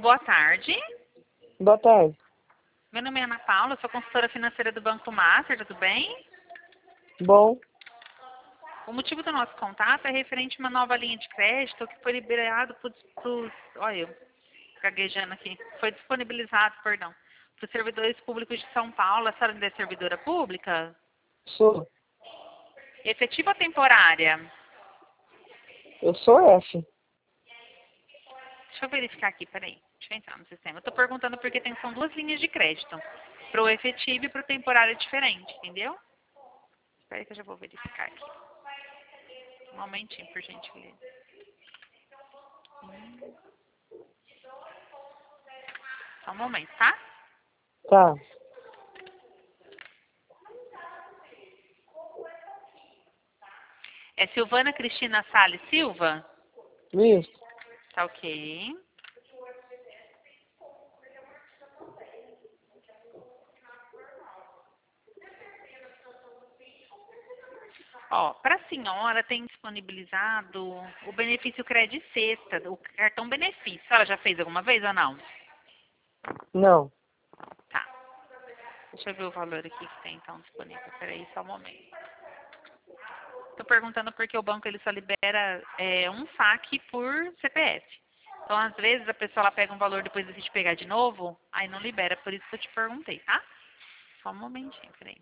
boa tarde. Boa tarde. Meu nome é Ana Paula, sou consultora financeira do Banco Master, tudo bem? Bom, O motivo do nosso contato é referente a uma nova linha de crédito que foi liberado para os... Olha eu, gaguejando aqui. Foi disponibilizado, perdão, para os servidores públicos de São Paulo. A senhora ainda é servidora pública? sou. Efetiva ou temporária? Eu sou F. Deixa eu verificar aqui, peraí. Deixa eu entrar no sistema. Eu estou perguntando porque são duas linhas de crédito. Para o efetivo e para o temporário é diferente, entendeu? Espera aí que eu já vou verificar aqui. Um momentinho, por gentileza. Só um momento, tá? Tá. É Silvana Cristina Salles Silva? Isso. Tá ok. Ó, para a senhora tem disponibilizado o benefício Cred Sexta, o cartão benefício. A senhora já fez alguma vez ou não? Não. Tá. Deixa eu ver o valor aqui que tem então disponível. Peraí, só um momento. Tô perguntando porque o banco ele só libera um saque por CPF. Então, às vezes, a pessoa ela pega um valor depois decide pegar de novo, aí não libera, por isso que eu te perguntei, tá? Só um momentinho, peraí.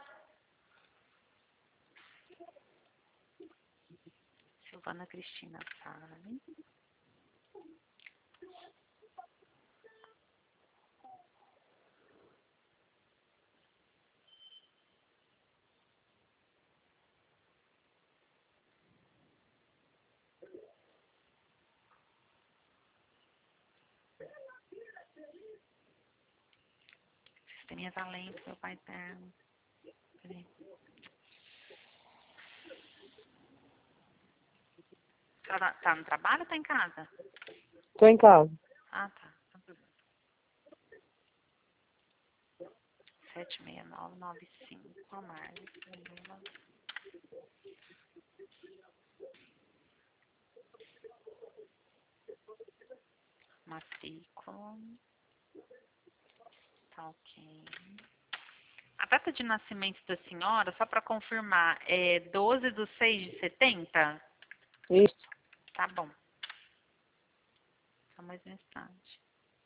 Silvana Cristina Salles. Sisteminha tá lento, meu pai eterno. Peraí. A senhora tá no trabalho ou tá em casa? Tô em casa. Ah, tá. 76995 a mais. Matrícula. Tá ok. A data de nascimento da senhora, só para confirmar, é 12/6/70? Isso. Tá bom. Só mais um instante.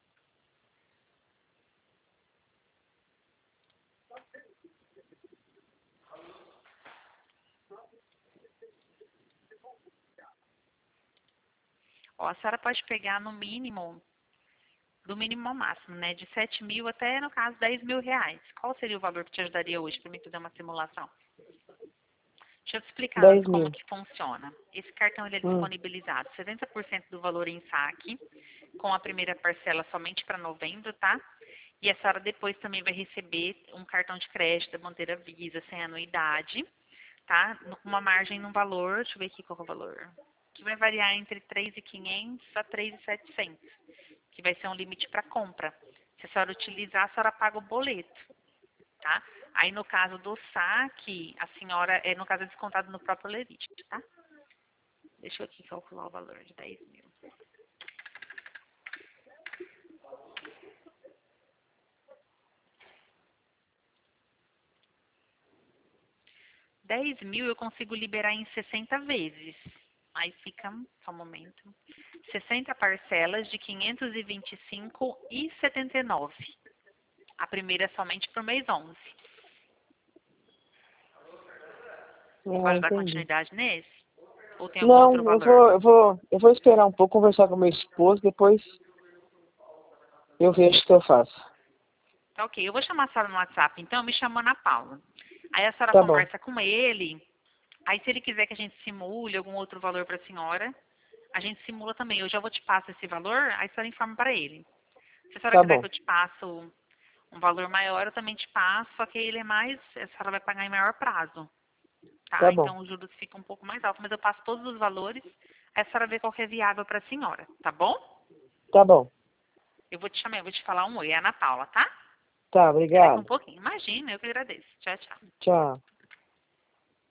Ó, a senhora pode pegar no mínimo, do mínimo ao máximo, né? De 7 mil até, no caso, 10 mil reais. Qual seria o valor que te ajudaria hoje para mim fazer uma simulação? Deixa eu te explicar antes 10 como mil. que funciona. Esse cartão ele é Hum. disponibilizado 70% do valor em saque, com a primeira parcela somente para novembro, tá? E a senhora depois também vai receber um cartão de crédito da bandeira Visa, sem anuidade, tá? Com uma margem no valor, deixa eu ver aqui qual é o valor, que vai variar entre 3.500 a 3.700, que vai ser um limite para compra. Se a senhora utilizar, a senhora paga o boleto, tá? Aí no caso do saque, a senhora, no caso é descontado no próprio lerite, tá? Deixa eu aqui calcular o valor de 10 mil. 10 mil eu consigo liberar em 60 vezes. Aí fica, só um momento, 60 parcelas de 525,79. A primeira é somente para o mês 11. Ah, Pode dar entendi. continuidade nesse? Ou tem algum outro Não, valor? eu vou esperar um pouco, conversar com meu esposo, depois eu vejo o que eu faço. Tá ok, eu vou chamar a senhora no WhatsApp, então, me chamou Ana Paula. Aí a senhora Tá bom. conversa com ele, aí se ele quiser que a gente simule algum outro valor para a senhora, a gente simula também. Eu já vou te passar esse valor, aí a senhora informa para ele. Se a senhora Tá quiser bom. que eu te passe um valor maior, eu também te passo, só que ele é mais, a senhora vai pagar em maior prazo, Tá tá? bom. Então os juros ficam um pouco mais altos, mas eu passo todos os valores, aí a senhora vê qual que é viável para a senhora, tá bom? Tá bom. Eu vou te chamar, eu vou te falar um oi, é a Ana Paula, tá? Tá, Até daqui um obrigado. pouquinho. Imagina, eu que agradeço. Tchau, tchau. Tchau.